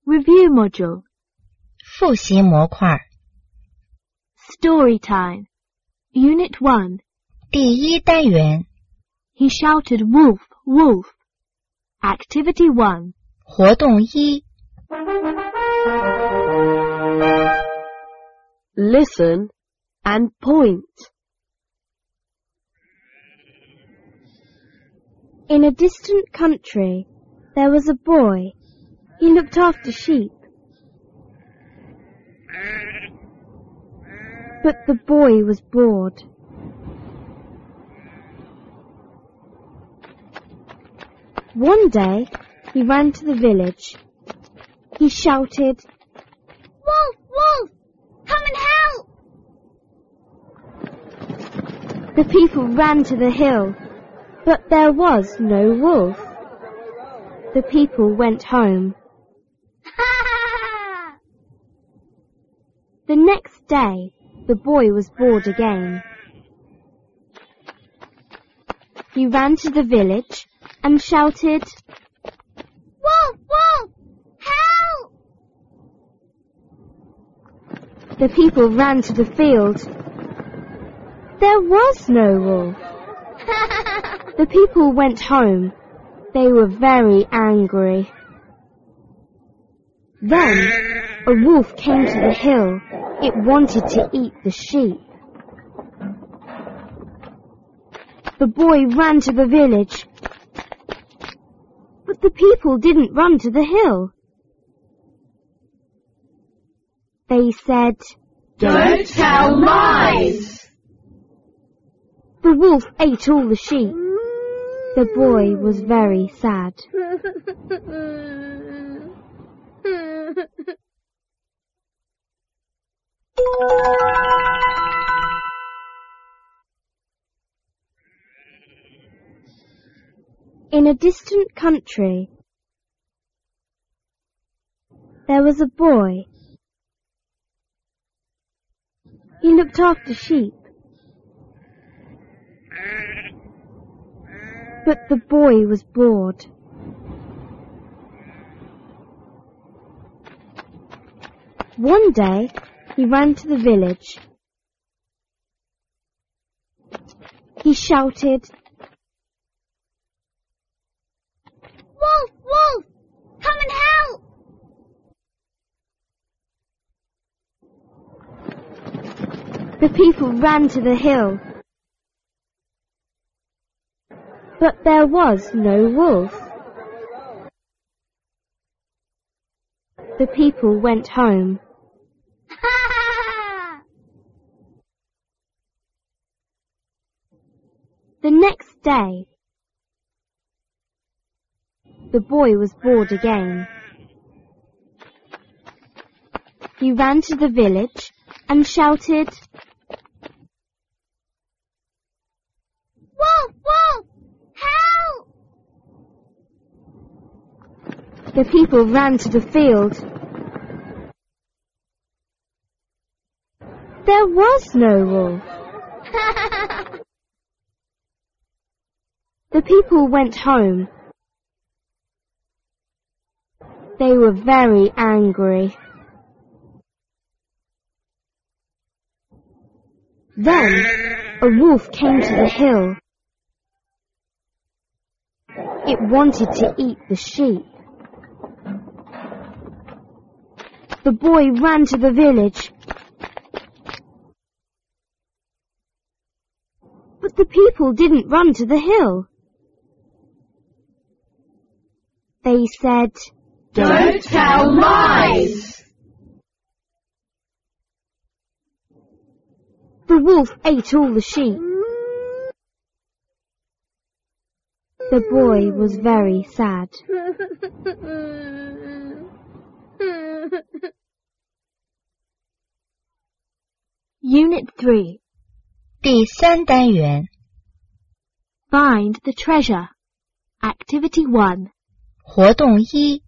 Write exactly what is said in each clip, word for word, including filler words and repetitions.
Review module. 复习模块 Story time. Unit one. 第一单元 He shouted wolf, wolf. Activity one. 活动一 Listen and point. In a distant country, there was a boy. He looked after sheep. But the boy was bored. One day, he ran to the village. He shouted, "Wolf, wolf! Come and help!" The people ran to the hill, but there was no wolf. The people went home. The next day, the boy was bored again. He ran to the village and shouted, "Wolf, wolf! Help!" The people ran to the field. There was no wolf. The people went home. They were very angry. Then a wolf came to the hill. It wanted to eat the sheep. The boy ran to the village. But the people didn't run to the hill. They said, "Don't tell lies!" The wolf ate all the sheep. The boy was very sad. In a distant country, there was a boy. He looked after sheep. But the boy was bored. One day, he ran to the village. He shouted, "Wolf, wolf! Come and help!" The people ran to the hill. But there was no wolf. The people went home. The next day, the boy was bored again. He ran to the village and shouted, "Wolf, wolf! Help!" The people ran to the field. There was no wolf. The people went home. They were very angry. Then a wolf came to the hill. It wanted to eat the sheep. The boy ran to the village. But the people didn't run to the hill. They said, "Don't tell lies!" The wolf ate all the sheep. The boy was very sad. Unit three. 第三单元 Find the treasure. Activity one. 活动一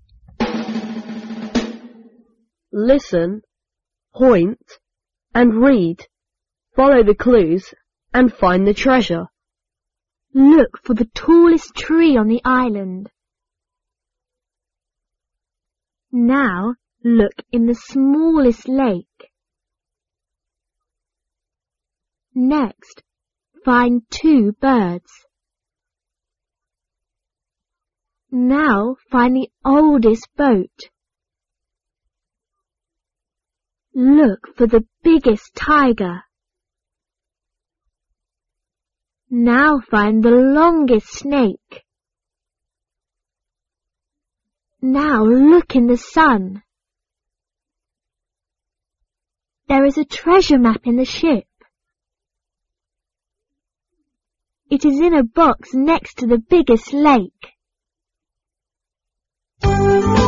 Listen, point, and read. Follow the clues and find the treasure. Look for the tallest tree on the island. Now look in the smallest lake. Next, find two birds. Now find the oldest boat. Look for the biggest tiger. Now find the longest snake. Now look in the sun. There is a treasure map in the ship. It is in a box next to the biggest lake.